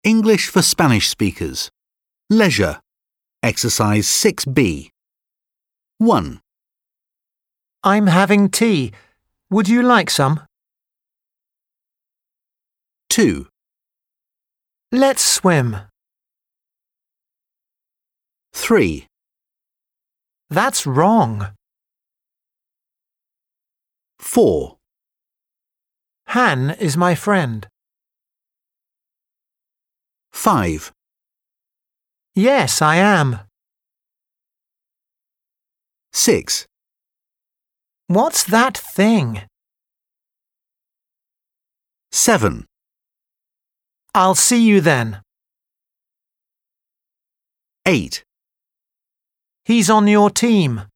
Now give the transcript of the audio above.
English for Spanish speakers. Leisure. Exercise 6B. 1, I'm having tea. Would you like some? 2, Let's swim. 3, That's wrong. 4, Han is my friend. 5, Yes, I am. 6, What's that thing? 7, I'll see you then. 8, He's on your team.